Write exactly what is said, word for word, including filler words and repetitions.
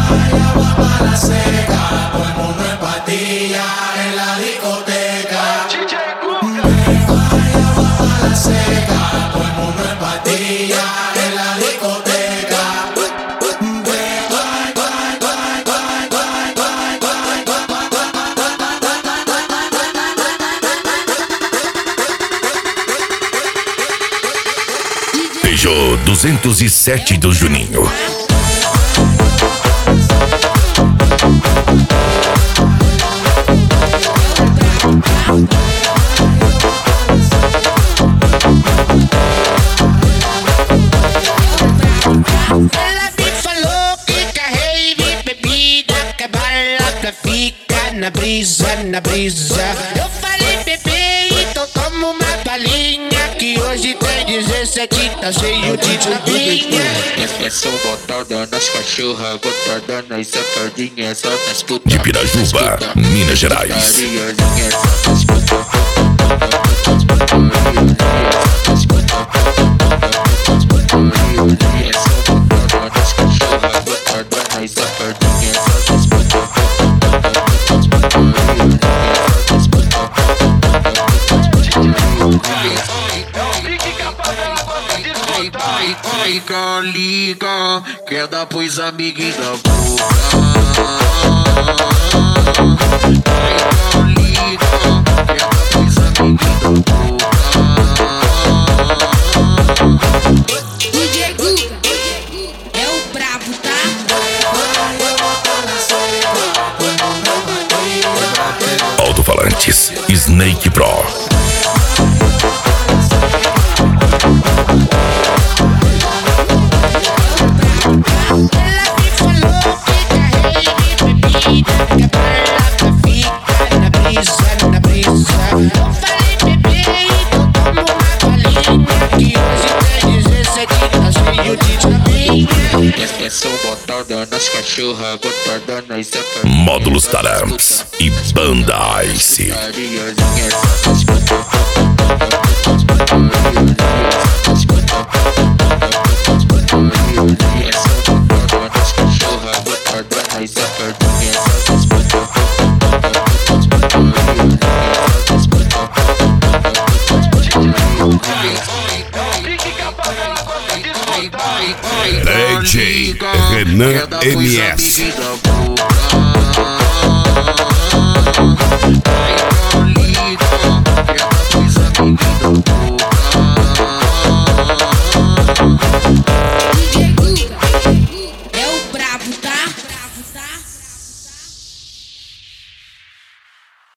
Peugeot duzentos e sete do Juninho. Ela me falou que quer rave, bebida, quer bala, fica na brisa, na brisa. Eu falei, bebê, então toma uma balinha, que hoje tem dezessete, tá cheio de tapinha. É só botada nas cachorras, botada nas safadinhas, só nas putas. De Pirajuba, Minas Gerais. Liga, liga, quer dar pros amiguinhos da boca. Liga, liga, quer dar pros amiguinhos da boca. D J Guga é o brabo, tá? Alto-falantes Snake Pro. Ela me falou que quer rave, bebida, quer bala, fica na brisa, na brisa. Eu falei, bebê, então toma uma balinha, que hoje tem dezessete, tá cheio de tapinha. É só botada nas cachorras, botada nas safadinhas. Módulos Taramps e Banda Ice. D J Renan M S. D J Guga é o brabo, tá?